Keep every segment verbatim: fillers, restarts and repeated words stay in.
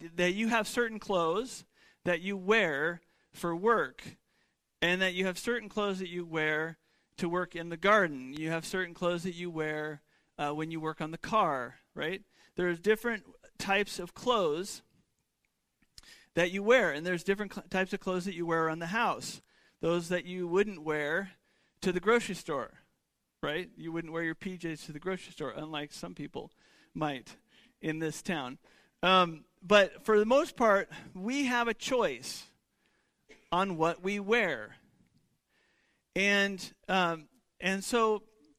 that you have certain clothes that you wear for work, and that you have certain clothes that you wear to work in the garden. You have certain clothes that you wear uh, when you work on the car, right? There's different types of clothes that you wear, and there's different cl- types of clothes that you wear around the house. Those that you wouldn't wear to the grocery store, right? You wouldn't wear your P Js to the grocery store, unlike some people might in this town. Um, but for the most part, we have a choice on what we wear. And um, and so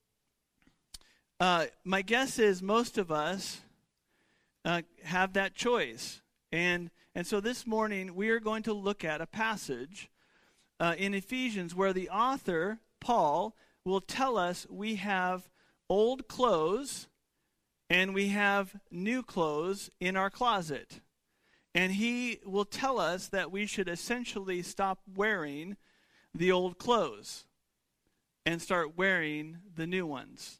uh, my guess is most of us uh, have that choice. And and so this morning we are going to look at a passage uh, in Ephesians where the author, Paul, will tell us we have old clothes and we have new clothes in our closet. And he will tell us that we should essentially stop wearing the old clothes and start wearing the new ones.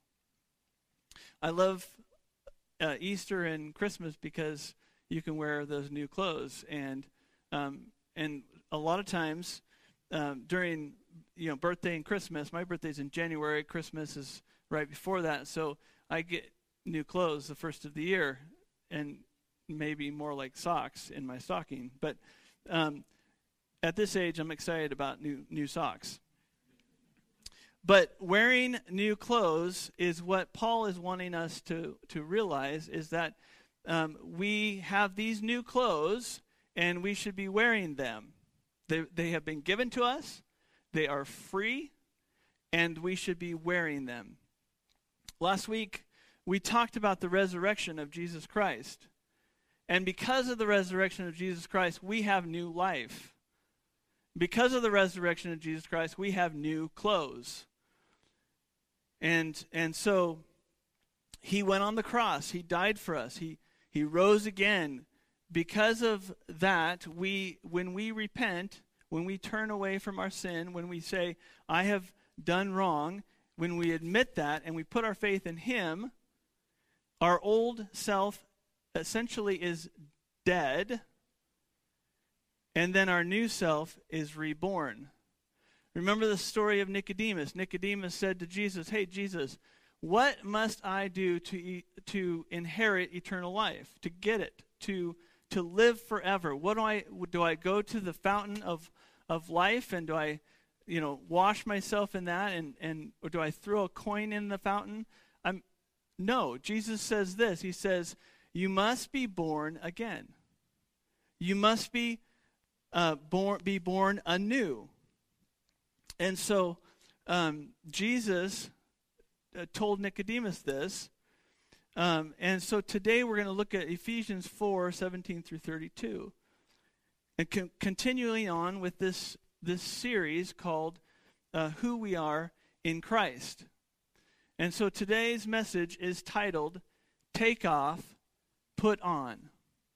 I love uh, Easter and Christmas because you can wear those new clothes. And um, and a lot of times um, during you know birthday and Christmas, my birthday's in January, Christmas is right before that, so I get new clothes the first of the year, and maybe more like socks in my stocking. But um, at this age, I'm excited about new new socks. But wearing new clothes is what Paul is wanting us to, to realize, is that um, we have these new clothes, and we should be wearing them. They, they have been given to us, they are free, and we should be wearing them. Last week, we talked about the resurrection of Jesus Christ. And because of the resurrection of Jesus Christ, we have new life. Because of the resurrection of Jesus Christ, we have new clothes. And and so he went on the cross. He died for us. He he rose again. Because of that, we when we repent, when we turn away from our sin, when we say, I have done wrong, when we admit that and we put our faith in him, our old self essentially is dead, and then our new self is reborn. Remember the story of Nicodemus. Nicodemus said to Jesus, hey, Jesus, what must I do to e- to inherit eternal life, to get it, to to live forever? What do I do? I go to the fountain of of life, and do I, you know, wash myself in that, and and or do I throw a coin in the fountain? I'm no. Jesus says this. He says, you must be born again. You must be uh, born be born anew. And so um, Jesus uh, told Nicodemus this. Um, and so today we're going to look at Ephesians four, seventeen through thirty-two. And con- continuing on with this, this series called uh, Who We Are in Christ. And so today's message is titled, Take Off, Put On.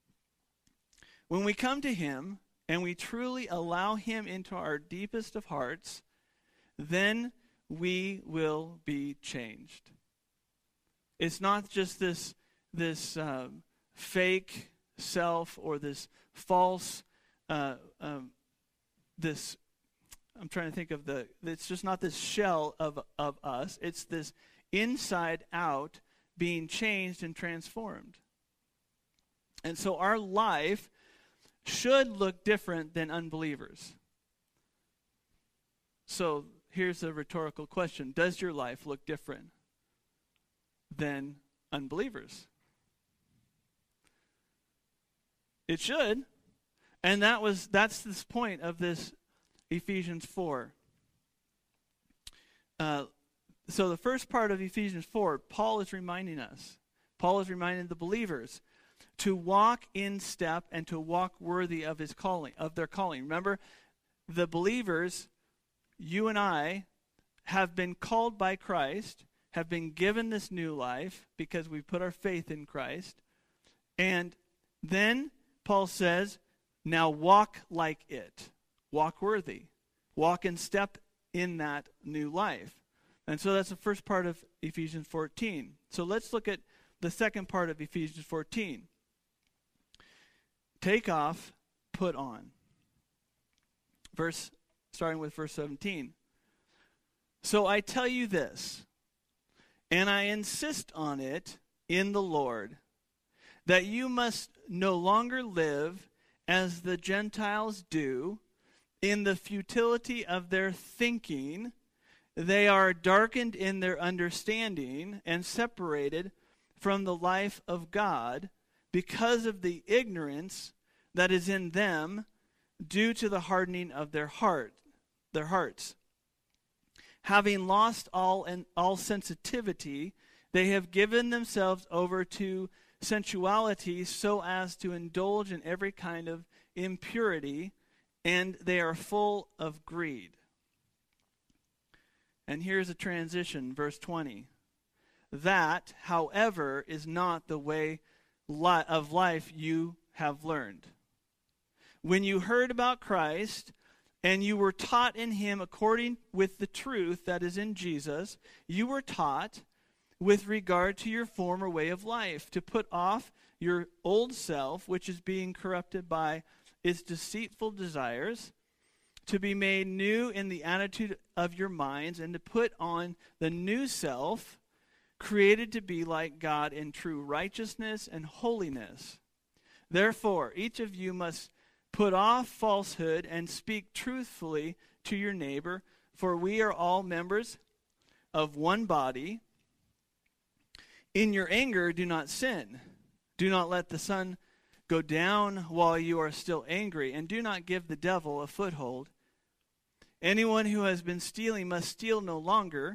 When we come to him and we truly allow him into our deepest of hearts, then we will be changed. It's not just this this um, fake self or this false, uh, um, this, I'm trying to think of the, it's just not this shell of, of us. It's this inside out being changed and transformed. And so our life should look different than unbelievers. So here's a rhetorical question. Does your life look different than unbelievers? It should. And that was that's this point of this Ephesians four. Uh, so the first part of Ephesians four, Paul is reminding us. Paul is reminding the believers to walk in step and to walk worthy of his calling, of their calling. Remember, the believers, you and I, have been called by Christ, have been given this new life because we put our faith in Christ. And then Paul says, now walk like it. Walk worthy. Walk in step in that new life. And so that's the first part of Ephesians fourteen. So let's look at the second part of Ephesians fourteen. take off, put on. Verse, starting with verse seventeen. So I tell you this, and I insist on it in the Lord, that you must no longer live as the Gentiles do, in the futility of their thinking. They are darkened in their understanding and separated from the life of God because of the ignorance that is in them due to the hardening of their heart, their hearts. Having lost all and all sensitivity, they have given themselves over to sensuality so as to indulge in every kind of impurity, and they are full of greed. And here's a transition, verse twenty. That, however, is not the way li- of life you have learned. When you heard about Christ, and you were taught in him according with the truth that is in Jesus, you were taught with regard to your former way of life, to put off your old self, which is being corrupted by its deceitful desires, to be made new in the attitude of your minds, and to put on the new self, created to be like God in true righteousness and holiness. Therefore, each of you must put off falsehood and speak truthfully to your neighbor, for we are all members of one body. In your anger, do not sin. Do not let the sun go down while you are still angry, and do not give the devil a foothold. Anyone who has been stealing must steal no longer,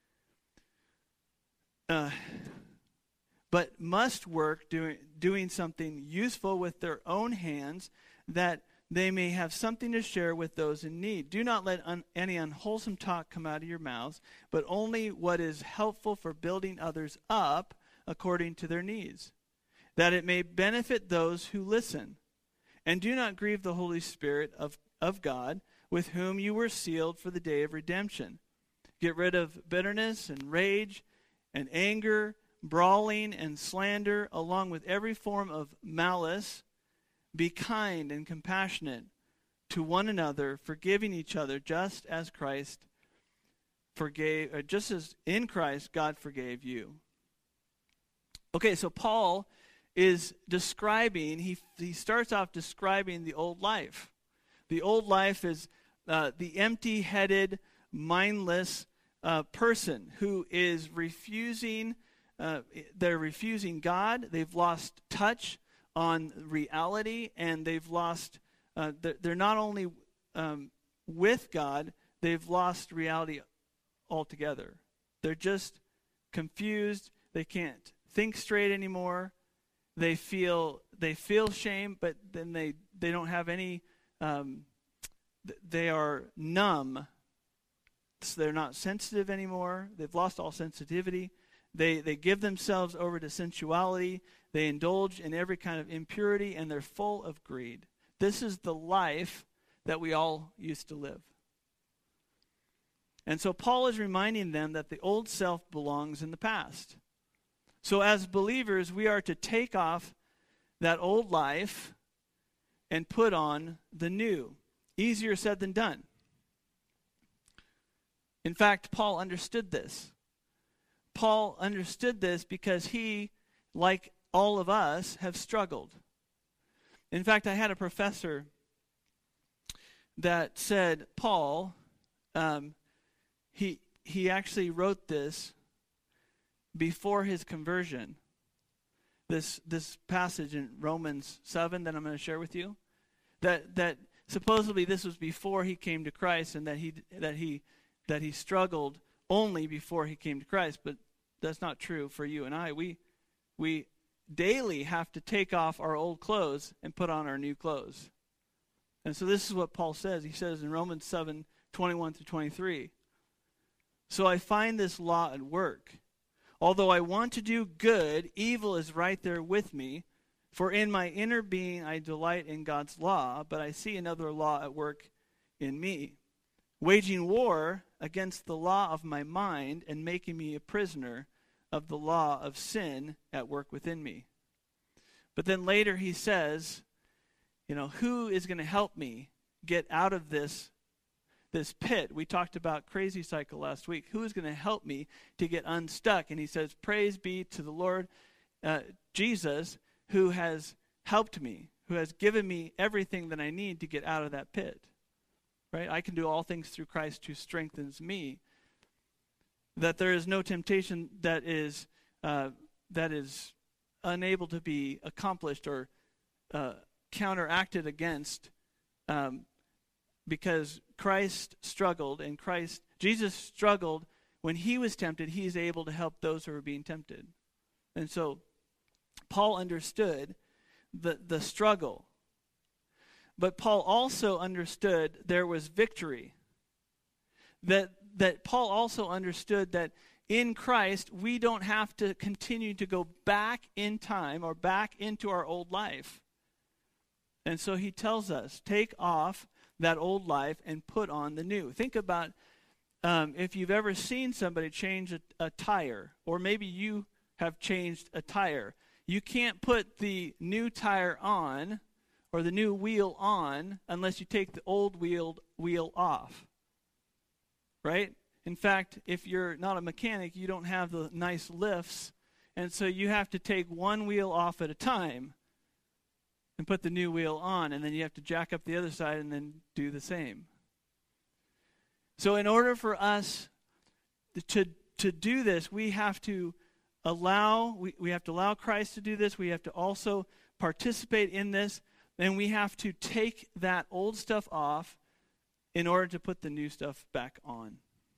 uh, but must work doing, doing something useful with their own hands, that they may have something to share with those in need. Do not let un- any unwholesome talk come out of your mouths, but only what is helpful for building others up according to their needs, that it may benefit those who listen. And do not grieve the Holy Spirit of, of God, with whom you were sealed for the day of redemption. Get rid of bitterness and rage and anger, brawling and slander, along with every form of malice. Be kind and compassionate to one another, forgiving each other, just as Christ forgave, or just as in Christ God forgave you. Okay, so Paul is describing, he, he starts off describing the old life. The old life is uh, the empty-headed, mindless uh, person who is refusing, uh, they're refusing God. They've lost touch on reality, and they've lost, uh, they're, they're not only um, with God, they've lost reality altogether. They're just confused. They can't think straight anymore. They feel they feel shame, but then they, they don't have any, um, th- they are numb. So they're not sensitive anymore. They've lost all sensitivity. They they give themselves over to sensuality. They indulge in every kind of impurity, and they're full of greed. This is the life that we all used to live. And so Paul is reminding them that the old self belongs in the past. So as believers, we are to take off that old life and put on the new. Easier said than done. In fact, Paul understood this. Paul understood this because he, like all of us, have struggled. In fact, I had a professor that said, Paul, um, he he actually wrote this before his conversion. This this passage in Romans seven that I'm going to share with you, that that supposedly this was before he came to Christ, and that he that he that he struggled only before he came to Christ. But that's not true for you and I. We we daily have to take off our old clothes and put on our new clothes. And so this is what Paul says. He says in Romans seven, twenty-one through twenty-three, so I find this law at work. Although I want to do good, evil is right there with me. For in my inner being I delight in God's law, but I see another law at work in me, waging war against the law of my mind and making me a prisoner of the law of sin at work within me. But then later he says, you know, who is going to help me get out of this this pit? We talked about crazy cycle last week. Who is going to help me to get unstuck? And he says, praise be to the Lord uh, Jesus, who has helped me, who has given me everything that I need to get out of that pit. Right? I can do all things through Christ who strengthens me. That there is no temptation that is uh, that is unable to be accomplished or uh, counteracted against, um, because Christ struggled, and Christ, Jesus struggled when he was tempted. He's able to help those who are being tempted. And so Paul understood the, the struggle. But Paul also understood there was victory. That that Paul also understood that in Christ we don't have to continue to go back in time or back into our old life. And so he tells us, take off that old life and put on the new. Think about um, if you've ever seen somebody change a, a tire, or maybe you have changed a tire. You can't put the new tire on or the new wheel on unless you take the old wheel wheel off. Right? In fact, if you're not a mechanic, you don't have the nice lifts, and so you have to take one wheel off at a time and put the new wheel on, and then you have to jack up the other side and then do the same. So in order for us to to do this, we have to allow we, we have to allow Christ to do this. We have to also participate in this, and we have to take that old stuff off in order to put the new stuff back on.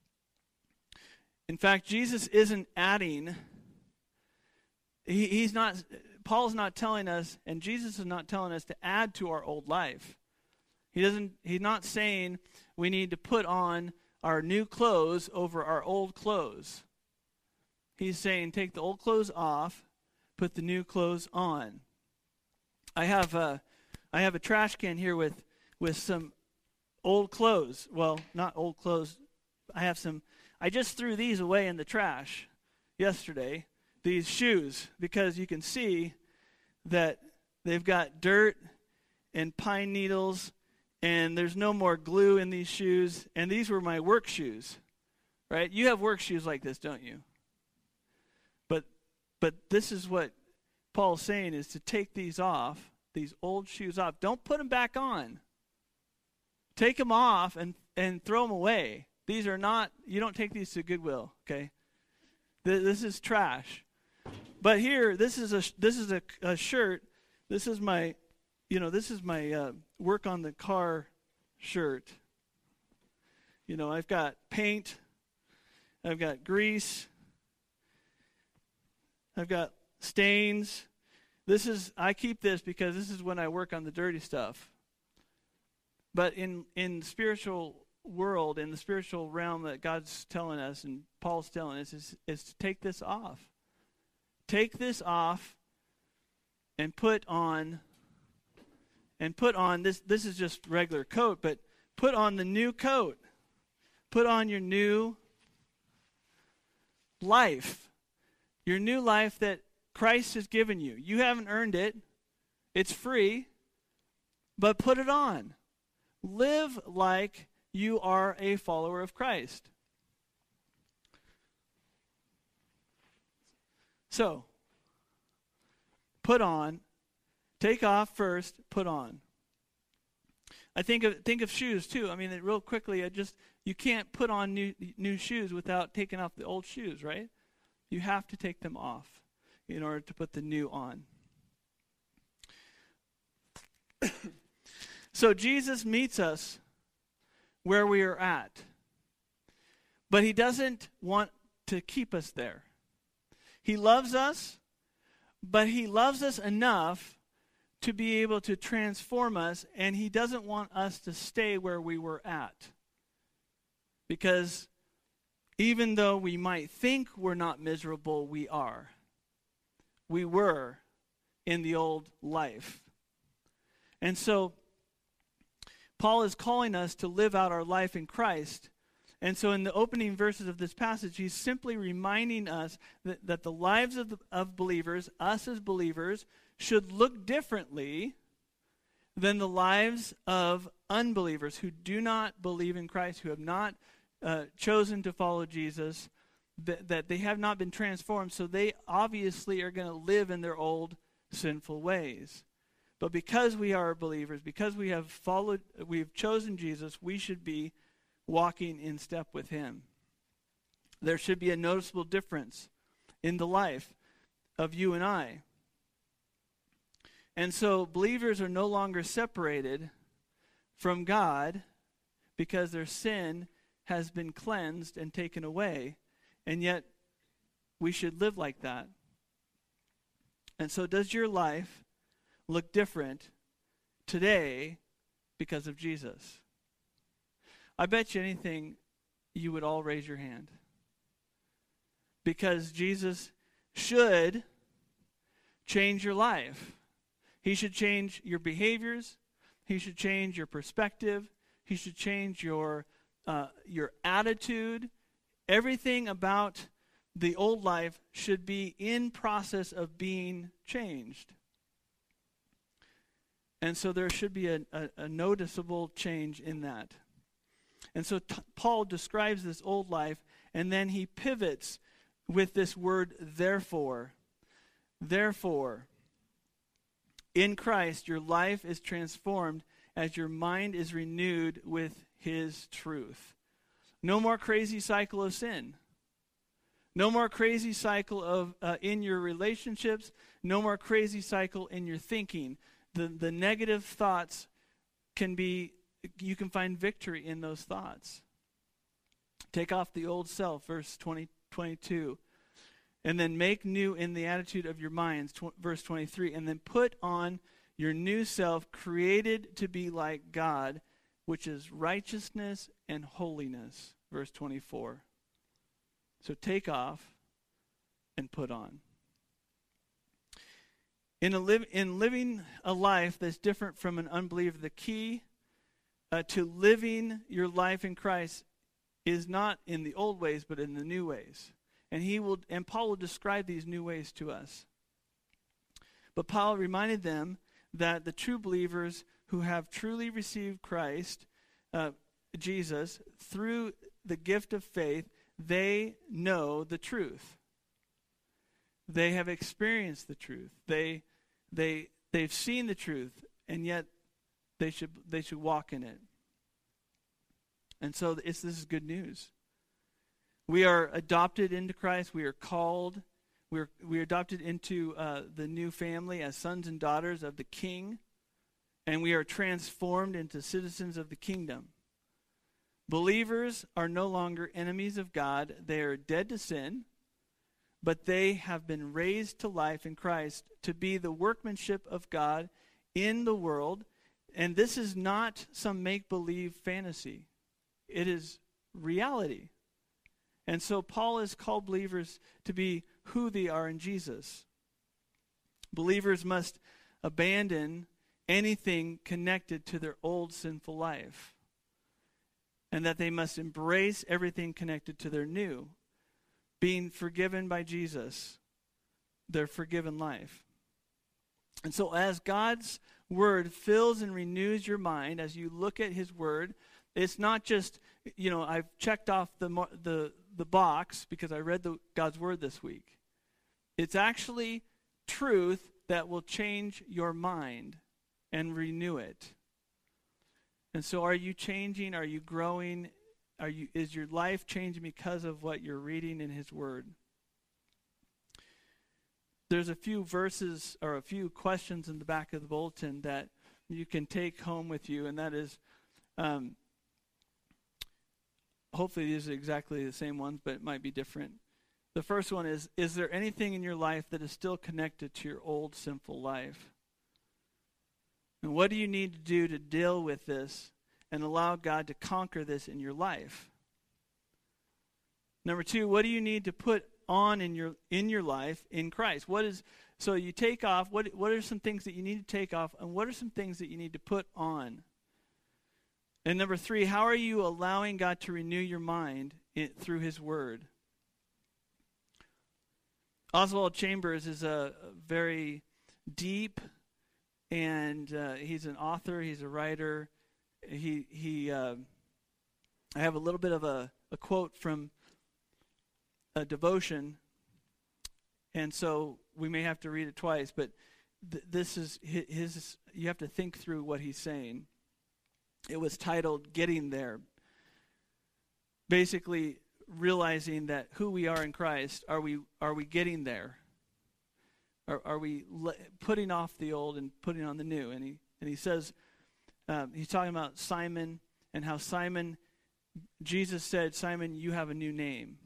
In fact, Jesus isn't adding, he, he's not, Paul's not telling us, and Jesus is not telling us to add to our old life. He doesn't, he's not saying we need to put on our new clothes over our old clothes. He's saying take the old clothes off, put the new clothes on. I have a, I have a trash can here with, with some old clothes. Well, not old clothes. I have some, I just threw these away in the trash yesterday, these shoes, because you can see that they've got dirt and pine needles, and there's no more glue in these shoes, and these were my work shoes, right? You have work shoes like this, don't you? But but this is what Paul's saying, is to take these off, these old shoes off. Don't put them back on. Take them off and, and throw them away. These are not, you don't take these to Goodwill, okay? Th- this is trash. But here, this is a this is a, a shirt. This is my, you know, this is my uh, work on the car shirt. You know, I've got paint. I've got grease. I've got stains. This is, I keep this because this is when I work on the dirty stuff. But in, in spiritual world, in the spiritual realm that God's telling us and Paul's telling us is, is to take this off. Take this off and put on, and put on, this, this is just regular coat, but put on the new coat. Put on your new life. Your new life that Christ has given you. You haven't earned it. It's free. But put it on. Live like you are a follower of Christ. So, put on, take off first, put on. I think of think of shoes too. I mean, real quickly, I just you can't put on new new shoes without taking off the old shoes, right? You have to take them off in order to put the new on. So Jesus meets us where we are at. But he doesn't want to keep us there. He loves us, but he loves us enough to be able to transform us, and he doesn't want us to stay where we were at. Because even though we might think we're not miserable, we are. We were in the old life. And so Paul is calling us to live out our life in Christ. And so in the opening verses of this passage, he's simply reminding us that, that the lives of, the, of believers, us as believers, should look differently than the lives of unbelievers who do not believe in Christ, who have not uh, chosen to follow Jesus, that, that they have not been transformed, so they obviously are going to live in their old sinful ways. But because we are believers, because we have followed, we've chosen Jesus, we should be walking in step with him. There should be a noticeable difference in the life of you and I. And so believers are no longer separated from God because their sin has been cleansed and taken away, and yet we should live like that. And so does your life look different today because of Jesus? I bet you anything you would all raise your hand. Because Jesus should change your life. He should change your behaviors. He should change your perspective. He should change your uh, your attitude. Everything about the old life should be in process of being changed. And so there should be a, a, a noticeable change in that. And so t- Paul describes this old life, and then he pivots with this word, therefore. Therefore, in Christ, your life is transformed as your mind is renewed with his truth. No more crazy cycle of sin. No more crazy cycle of uh, in your relationships. No more crazy cycle in your thinking. The, the negative thoughts can be, you can find victory in those thoughts. Take off the old self, verse twenty, twenty-two. And then make new in the attitude of your minds, tw- verse twenty-three. And then put on your new self, created to be like God, which is righteousness and holiness, verse twenty-four. So take off and put on. In a live in living a life that's different from an unbeliever, the key uh, to living your life in Christ is not in the old ways, but in the new ways. And he will, and Paul will describe these new ways to us. But Paul reminded them that the true believers who have truly received Christ, uh, Jesus, through the gift of faith, they know the truth. They have experienced the truth. They, they, they've seen the truth, and yet they should, they should walk in it. And so it's, this is good news. We are adopted into Christ. We are called. We are, we are adopted into uh, the new family as sons and daughters of the King. And we are transformed into citizens of the kingdom. Believers are no longer enemies of God. They are dead to sin. But they have been raised to life in Christ to be the workmanship of God in the world. And this is not some make-believe fantasy. It is reality. And so Paul has called believers to be who they are in Jesus. Believers must abandon anything connected to their old sinful life. And that they must embrace everything connected to their new. Being forgiven by Jesus, their forgiven life. And so as God's word fills and renews your mind, as you look at his word, it's not just, you know, I've checked off the the the box because I read the, God's word this week. It's actually truth that will change your mind and renew it. And so are you changing? Are you growing? Are you, is your life changing because of what you're reading in his word? There's a few verses or a few questions in the back of the bulletin that you can take home with you, and that is, um, hopefully these are exactly the same ones, but it might be different. The first one is, is there anything in your life that is still connected to your old sinful life? And what do you need to do to deal with this and allow God to conquer this in your life? Number two, what do you need to put on in your in your life in Christ? What is so you take off, what what are some things that you need to take off, and what are some things that you need to put on? And number three, how are you allowing God to renew your mind in, through his word? Oswald Chambers is a very deep and uh, he's an author, he's a writer. He he. Uh, I have a little bit of a, a quote from a devotion, and so we may have to read it twice, but th- this is his, his, you have to think through what he's saying. It was titled, Getting There. Basically, realizing that who we are in Christ, are we are we getting there? Are, are we le- putting off the old and putting on the new? And he and he says, um, he's talking about Simon and how Simon, Jesus said, Simon, you have a new name.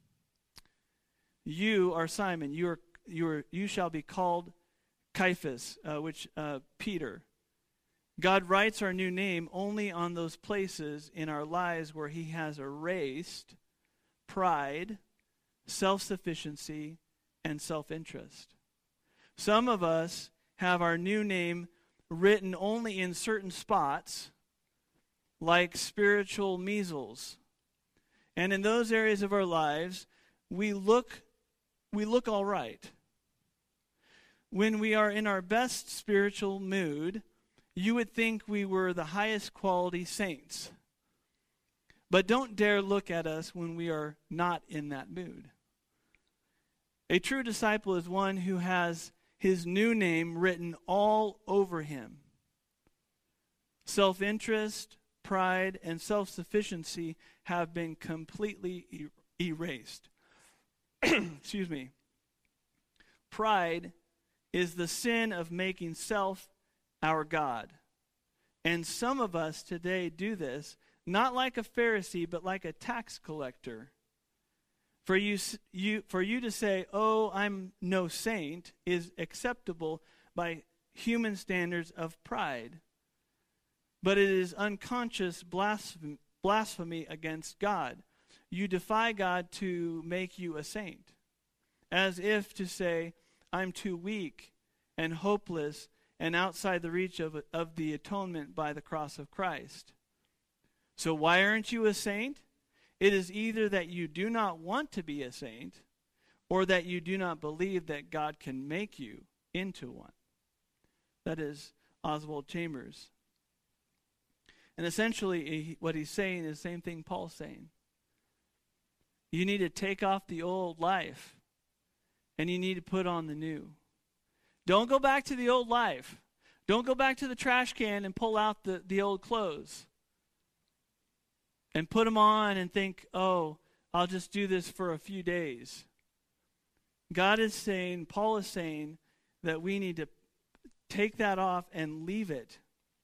You are Simon. You are you are you shall be called Cephas, uh, which uh, Peter. God writes our new name only on those places in our lives where he has erased pride, self-sufficiency, and self-interest. Some of us have our new name written only in certain spots, like spiritual measles. And in those areas of our lives, we look we look all right. When we are in our best spiritual mood, you would think we were the highest quality saints. But don't dare look at us when we are not in that mood. A true disciple is one who has his new name written all over him. Self-interest, pride, and self-sufficiency have been completely er- erased. Excuse me. Pride is the sin of making self our God. And some of us today do this, not like a Pharisee, but like a tax collector. For you, you, for you to say, oh, I'm no saint, is acceptable by human standards of pride. But it is unconscious blasphemy, blasphemy against God. You defy God to make you a saint, as if to say, I'm too weak and hopeless and outside the reach of, of the atonement by the cross of Christ. So why aren't you a saint? It is either that you do not want to be a saint, or that you do not believe that God can make you into one. That is Oswald Chambers. And essentially, what he's saying is the same thing Paul's saying. You need to take off the old life, and you need to put on the new. Don't go back to the old life. Don't go back to the trash can and pull out the, the old clothes and put them on and think, oh, I'll just do this for a few days. God is saying, Paul is saying, that we need to take that off and leave it.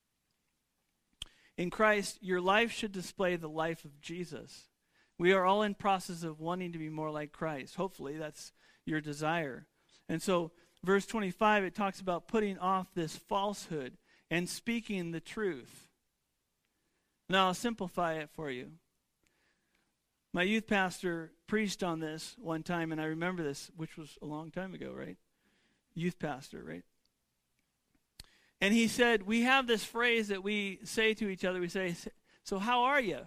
In Christ, your life should display the life of Jesus. We are all in process of wanting to be more like Christ. Hopefully, that's your desire. And so, verse twenty-five, it talks about putting off this falsehood and speaking the truth. Now, I'll simplify it for you. My youth pastor preached on this one time, and I remember this, which was a long time ago, right? Youth pastor, right? And he said, we have this phrase that we say to each other. We say, so how are you?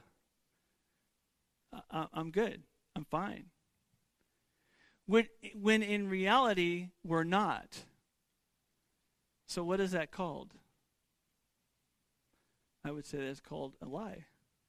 I- I'm good. I'm fine. When, when in reality, we're not. So what is that called? I would say that's called a lie.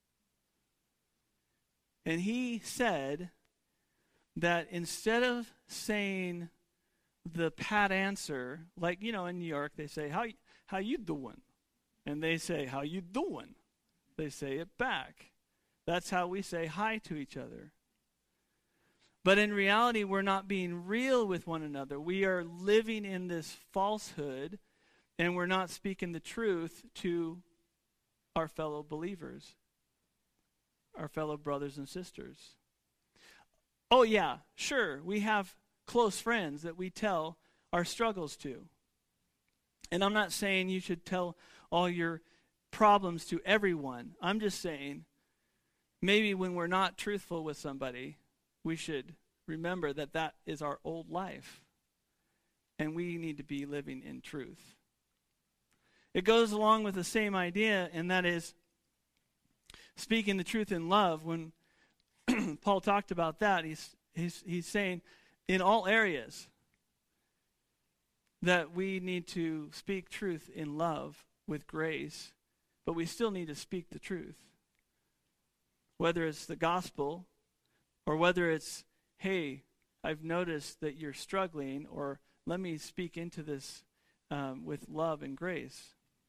And he said that instead of saying the pat answer, like, you know, in New York, they say, how, how you doing? And they say, how you doing? They say it back. That's how we say hi to each other. But in reality, we're not being real with one another. We are living in this falsehood, and we're not speaking the truth to our fellow believers, our fellow brothers and sisters. Oh yeah, sure, we have close friends that we tell our struggles to. And I'm not saying you should tell all your problems to everyone. I'm just saying maybe when we're not truthful with somebody, we should remember that that is our old life. And we need to be living in truth. It goes along with the same idea, and that is speaking the truth in love. When Paul talked about that, he's, he's, he's saying in all areas, that we need to speak truth in love with grace, but we still need to speak the truth. Whether it's the gospel, or whether it's, hey, I've noticed that you're struggling, or let me speak into this um, with love and grace.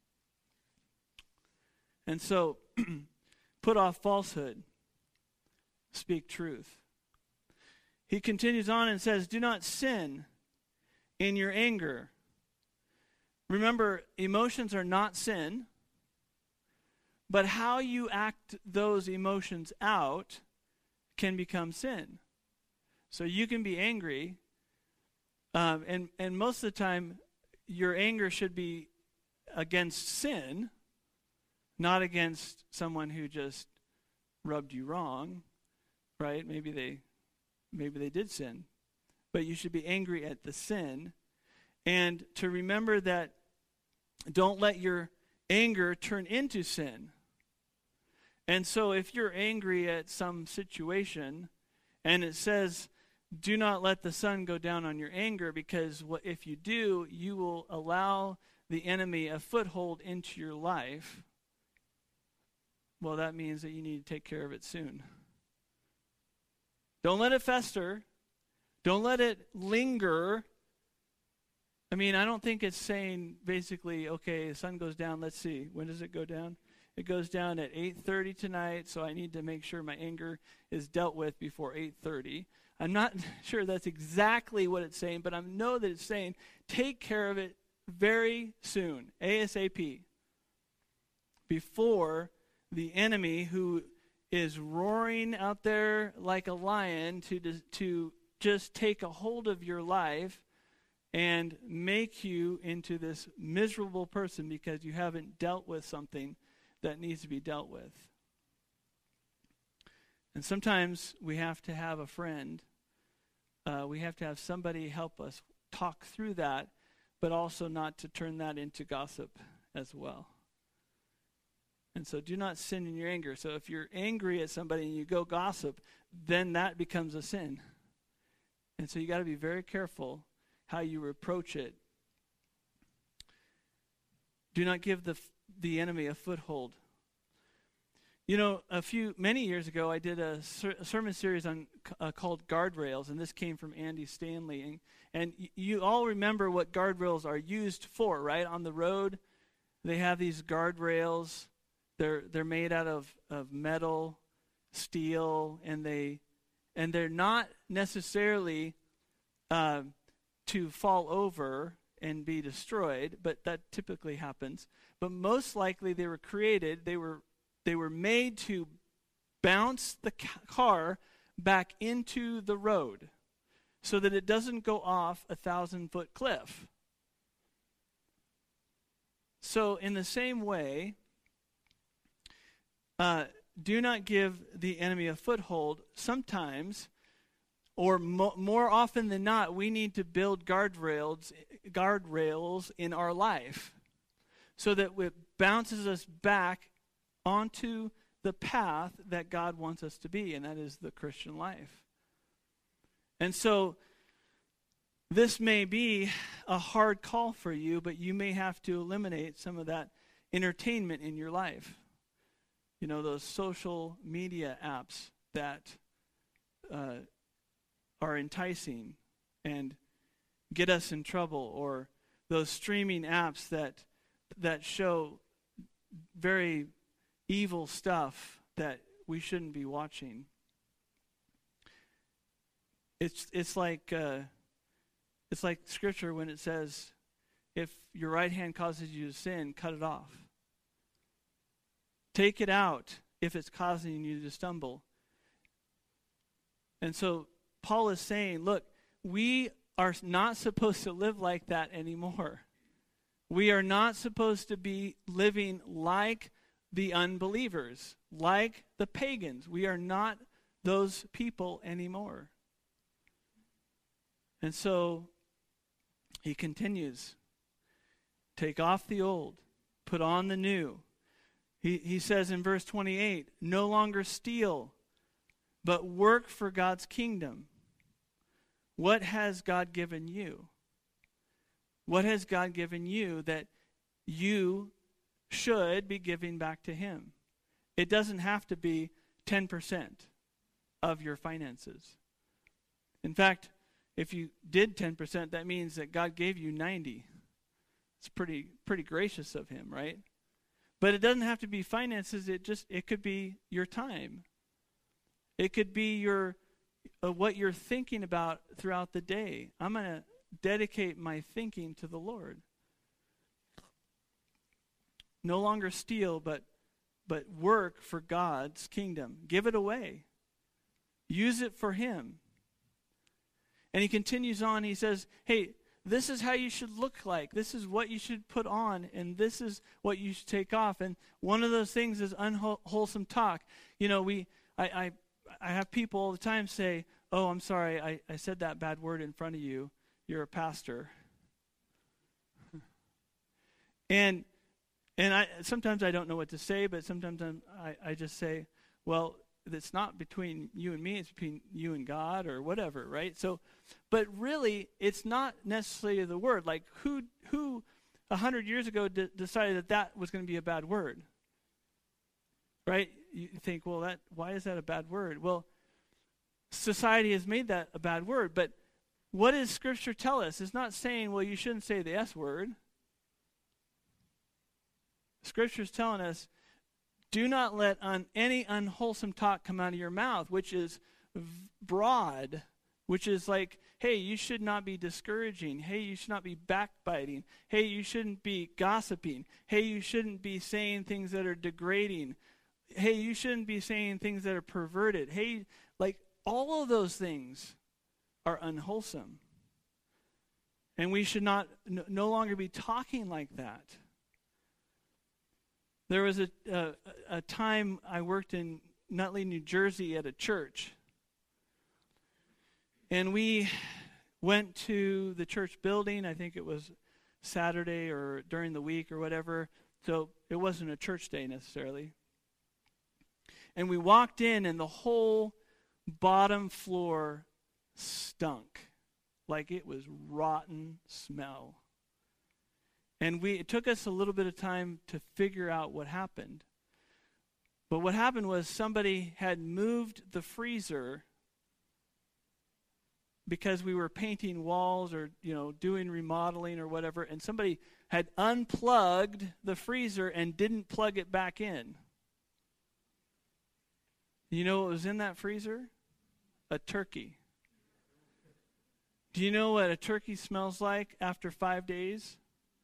And so, put off falsehood, speak truth. He continues on and says, do not sin in your anger. Remember, emotions are not sin, but how you act those emotions out can become sin. So you can be angry, um, and, and most of the time, your anger should be against sin, not against someone who just rubbed you wrong, right? Maybe they maybe they did sin. But you should be angry at the sin. And to remember that don't let your anger turn into sin. And so if you're angry at some situation, and it says, do not let the sun go down on your anger, because what, if you do, you will allow the enemy a foothold into your life. Well, that means that you need to take care of it soon. Don't let it fester. Don't let it linger. I mean, I don't think it's saying basically, okay, the sun goes down, let's see. When does it go down? It goes down at eight thirty tonight, so I need to make sure my anger is dealt with before eight thirty. I'm not sure that's exactly what it's saying, but I know that it's saying take care of it very soon, ASAP, before the enemy who is roaring out there like a lion to to just take a hold of your life and make you into this miserable person because you haven't dealt with something that needs to be dealt with. And sometimes we have to have a friend. Uh, we have to have somebody help us talk through that, but also not to turn that into gossip as well. And so do not sin in your anger. So if you're angry at somebody and you go gossip, then that becomes a sin. And so you got to be very careful how you approach it. Do not give the the enemy a foothold. You know, a few many years ago, I did a, ser- a sermon series on uh, called Guardrails, and this came from Andy Stanley. And, and y- you all remember what guardrails are used for, right? On the road, they have these guardrails. They're they're made out of, of metal, steel, and they and they're not necessarily uh, to fall over and be destroyed, but that typically happens. But most likely they were created, they were they were made to bounce the ca- car back into the road so that it doesn't go off a thousand foot cliff. So in the same way, uh, do not give the enemy a foothold. Sometimes, or mo- more often than not, we need to build guardrails, guardrails in our life so that it bounces us back onto the path that God wants us to be, and that is the Christian life. And so this may be a hard call for you, but you may have to eliminate some of that entertainment in your life. You know, those social media apps that uh, are enticing and get us in trouble, or those streaming apps that that show very evil stuff that we shouldn't be watching. It's it's like uh, it's like Scripture when it says, if your right hand causes you to sin, cut it off. Take it out if it's causing you to stumble. And so Paul is saying, look, we are not supposed to live like that anymore. We are not supposed to be living like the unbelievers, like the pagans. We are not those people anymore. And so he continues, take off the old, put on the new. He, he says in verse twenty-eight, no longer steal, but work for God's kingdom. What has God given you? What has God given you that you should be giving back to him? It doesn't have to be ten percent of your finances. In fact, if you did ten percent, that means that God gave you ninety. It's pretty pretty gracious of him, right? But it doesn't have to be finances. It just it could be your time. It could be your uh, what you're thinking about throughout the day. I'm going to dedicate my thinking to the Lord. No longer steal, but but work for God's kingdom. Give it away. Use it for him. And he continues on. He says, hey, this is how you should look like. This is what you should put on, and this is what you should take off. And one of those things is unwholesome talk. You know, we I I, I have people all the time say, oh, I'm sorry, I, I said that bad word in front of you. You're a pastor. and and I sometimes I don't know what to say, but sometimes I'm, I, I just say, well, it's not between you and me, it's between you and God or whatever, right? So, but really, it's not necessarily the word. Like, who who a hundred years ago d- decided that that was going to be a bad word, right? You think, well, that why is that a bad word? Well, society has made that a bad word, but what does Scripture tell us? It's not saying, well, you shouldn't say the S word. Scripture's telling us, do not let un, any unwholesome talk come out of your mouth, which is v- broad, which is like, hey, you should not be discouraging. Hey, you should not be backbiting. Hey, you shouldn't be gossiping. Hey, you shouldn't be saying things that are degrading. Hey, you shouldn't be saying things that are perverted. Hey, like all of those things are unwholesome. And we should not n- no longer be talking like that. There was a, a a time I worked in Nutley, New Jersey at a church. And we went to the church building. I think it was Saturday or during the week or whatever. So it wasn't a church day necessarily. And we walked in and the whole bottom floor stunk. Like it was rotten smell. And we it took us a little bit of time to figure out what happened. But what happened was somebody had moved the freezer because we were painting walls or, you know, doing remodeling or whatever, and somebody had unplugged the freezer and didn't plug it back in. You know what was in that freezer? A turkey. Do you know what a turkey smells like after five days?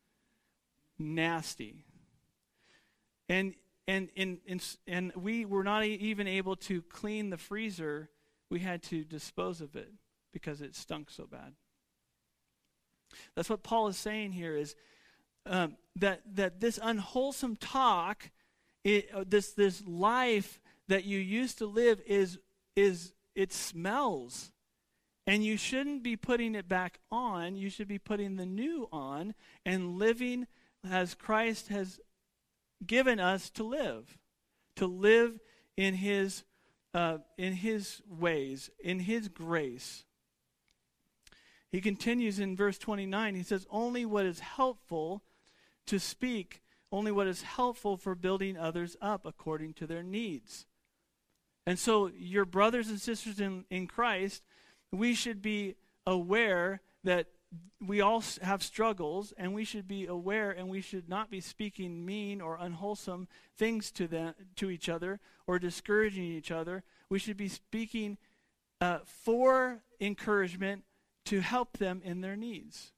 Nasty. And and and and, and we were not even able to clean the freezer. We had to dispose of it because it stunk so bad. That's what Paul is saying here is um, that that this unwholesome talk, it, uh, this this life that you used to live is is it smells. And you shouldn't be putting it back on. You should be putting the new on and living as Christ has given us to live, to live in His uh, in His ways, in His grace. He continues in verse twenty-nine. He says, "Only what is helpful to speak, only what is helpful for building others up according to their needs." And so, your brothers and sisters in, in Christ, we should be aware that we all have struggles, and we should be aware, and we should not be speaking mean or unwholesome things to them, to each other, or discouraging each other. We should be speaking uh, for encouragement to help them in their needs.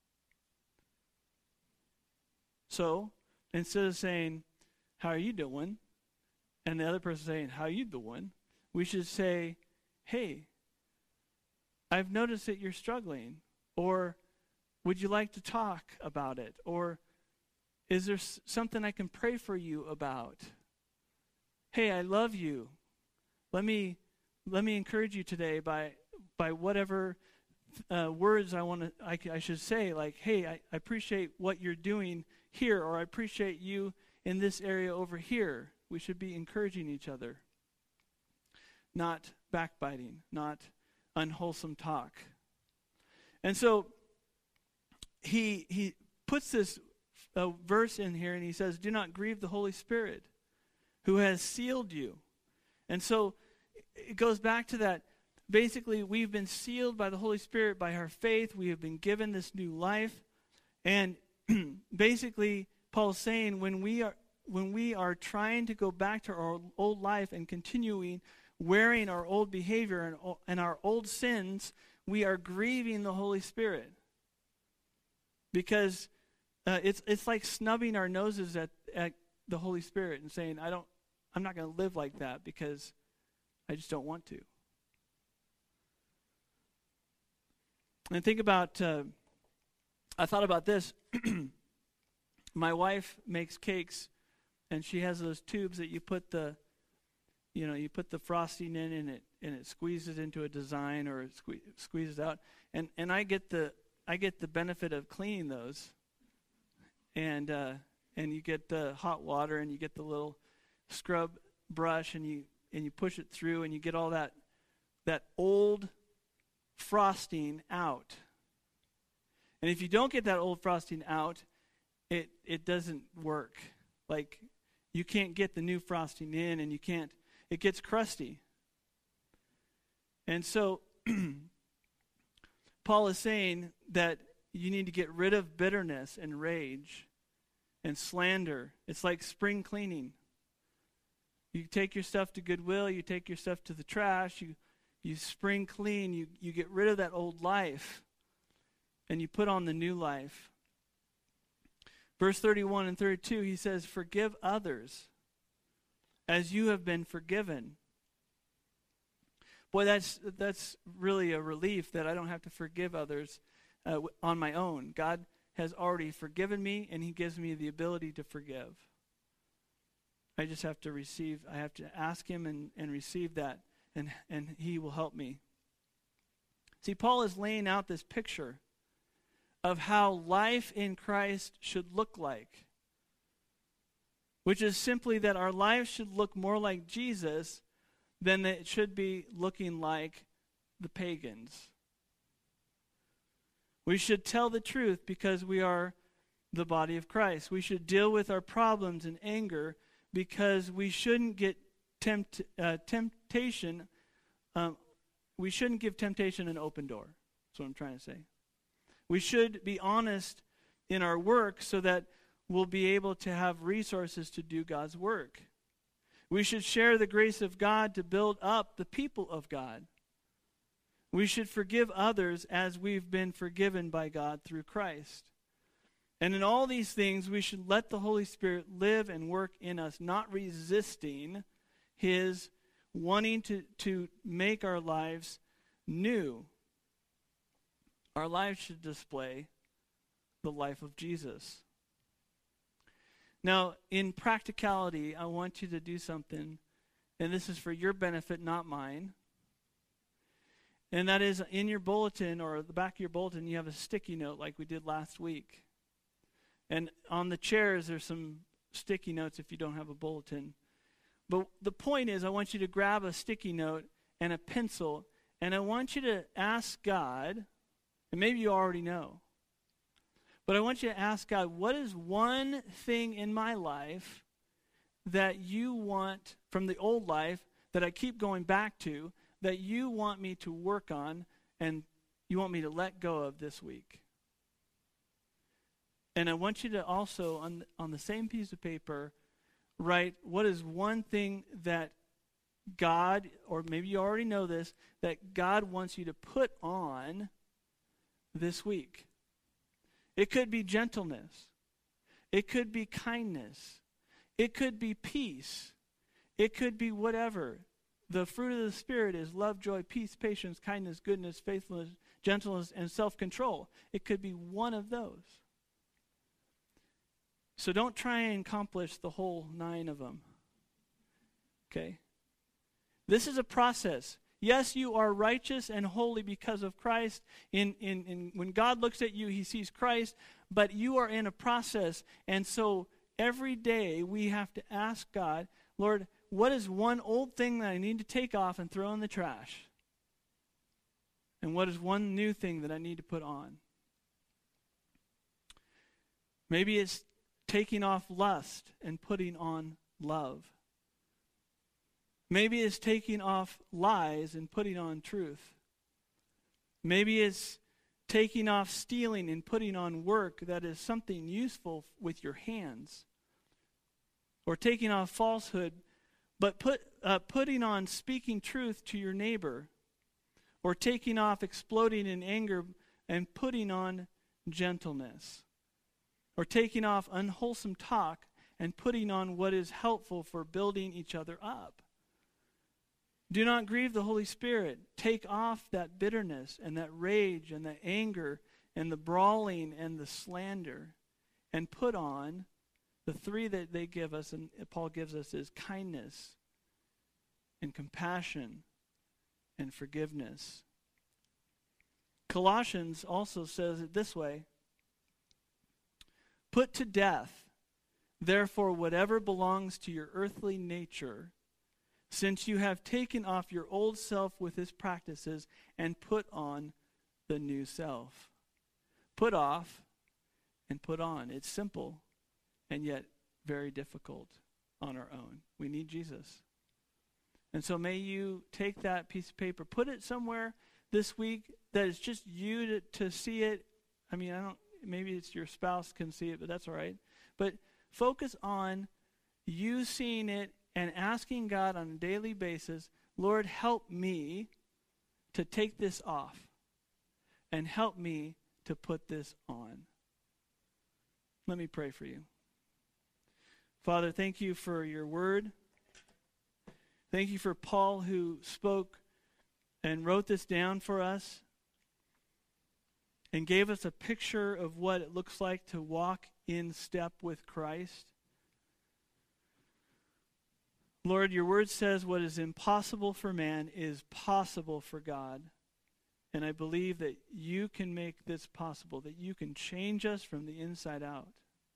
So, instead of saying, "How are you doing?" and the other person saying, "How are you doing?" we should say, "Hey, I've noticed that you're struggling," or "Would you like to talk about it?" or "Is there s- something I can pray for you about?" "Hey, I love you. Let me let me encourage you today by by whatever uh, words I want to I, I should say, like, "Hey, I, I appreciate what you're doing here," or "I appreciate you in this area over here." We should be encouraging each other, not backbiting, not unwholesome talk. And so he he puts this uh, verse in here, and he says, do not grieve the Holy Spirit who has sealed you. And so it goes back to that. Basically, we've been sealed by the Holy Spirit by our faith. We have been given this new life. And basically, Paul's saying when we are when we are trying to go back to our old life and continuing wearing our old behavior and, and our old sins, we are grieving the Holy Spirit. Because uh, it's it's like snubbing our noses at, at the Holy Spirit and saying, I don't, I'm not going to live like that because I just don't want to. And think about, uh, I thought about this. My wife makes cakes, and she has those tubes that you put the, you know, you put the frosting in, and it and it squeezes into a design, or it sque- squeezes out. And and I get the I get the benefit of cleaning those. And uh, and you get the hot water, and you get the little scrub brush, and you and you push it through, and you get all that that old frosting out. And if you don't get that old frosting out, it it doesn't work. Like, you can't get the new frosting in, and you can't, it gets crusty. And so Paul is saying that you need to get rid of bitterness and rage and slander. It's like spring cleaning. You take your stuff to Goodwill, you take your stuff to the trash, you you spring clean, you, you get rid of that old life, and you put on the new life. Verse thirty-one and thirty-two, he says, forgive others as you have been forgiven. Boy, that's that's really a relief that I don't have to forgive others uh, on my own. God has already forgiven me, and he gives me the ability to forgive. I just have to receive, I have to ask him and, and receive that, and, and he will help me. See, Paul is laying out this picture of how life in Christ should look like, which is simply that our lives should look more like Jesus than it should be looking like the pagans. We should tell the truth because we are the body of Christ. We should deal with our problems and anger because we shouldn't get tempt, uh, temptation. Um, we shouldn't give temptation an open door. That's what I'm trying to say. We should be honest in our work so that we'll be able to have resources to do God's work. We should share the grace of God to build up the people of God. We should forgive others as we've been forgiven by God through Christ. And in all these things, we should let the Holy Spirit live and work in us, not resisting his wanting to, to make our lives new. Our lives should display the life of Jesus. Now, in practicality, I want you to do something, and this is for your benefit, not mine. And that is, in your bulletin, or the back of your bulletin, you have a sticky note like we did last week. And on the chairs, there's some sticky notes if you don't have a bulletin. But the point is, I want you to grab a sticky note and a pencil, and I want you to ask God, and maybe you already know, but I want you to ask God, what is one thing in my life that you want from the old life that I keep going back to, that you want me to work on and you want me to let go of this week? And I want you to also, on, on the same piece of paper, write what is one thing that God, or maybe you already know this, that God wants you to put on this week. It could be gentleness. It could be kindness. It could be peace. It could be whatever. The fruit of the Spirit is love, joy, peace, patience, kindness, goodness, faithfulness, gentleness, and self-control. It could be one of those. So don't try and accomplish the whole nine of them. Okay? This is a process. Yes, you are righteous and holy because of Christ. In, in, in when God looks at you, he sees Christ, but you are in a process. And so every day we have to ask God, Lord, what is one old thing that I need to take off and throw in the trash? And what is one new thing that I need to put on? Maybe it's taking off lust and putting on love. Maybe it's taking off lies and putting on truth. Maybe it's taking off stealing and putting on work that is something useful with your hands. Or taking off falsehood, but put, uh, putting on speaking truth to your neighbor. Or taking off exploding in anger and putting on gentleness. Or taking off unwholesome talk and putting on what is helpful for building each other up. Do not grieve the Holy Spirit. Take off that bitterness and that rage and the anger and the brawling and the slander, and put on the three that they give us, and Paul gives us, is kindness and compassion and forgiveness. Colossians also says it this way: put to death, therefore, whatever belongs to your earthly nature, since you have taken off your old self with its practices and put on the new self. Put off and put on. It's simple and yet very difficult on our own. We need Jesus. And so may you take that piece of paper, put it somewhere this week that is just you to, to see it. I mean, I don't, maybe it's your spouse can see it, but that's all right. But focus on you seeing it and asking God on a daily basis, Lord, help me to take this off and help me to put this on. Let me pray for you. Father, thank you for your word. Thank you for Paul, who spoke and wrote this down for us and gave us a picture of what it looks like to walk in step with Christ. Lord, your word says what is impossible for man is possible for God. And I believe that you can make this possible, that you can change us from the inside out.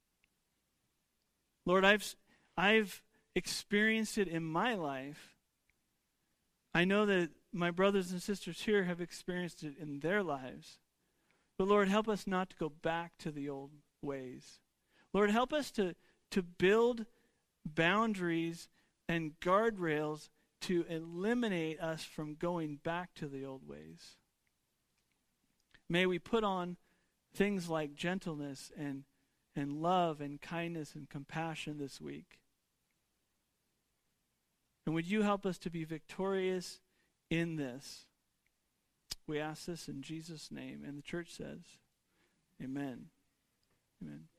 Lord, I've I've experienced it in my life. I know that my brothers and sisters here have experienced it in their lives. But Lord, help us not to go back to the old ways. Lord, help us to, to build boundaries and guardrails to eliminate us from going back to the old ways. May we put on things like gentleness and, and love and kindness and compassion this week. And would you help us to be victorious in this? We ask this in Jesus' name. And the church says, amen. Amen.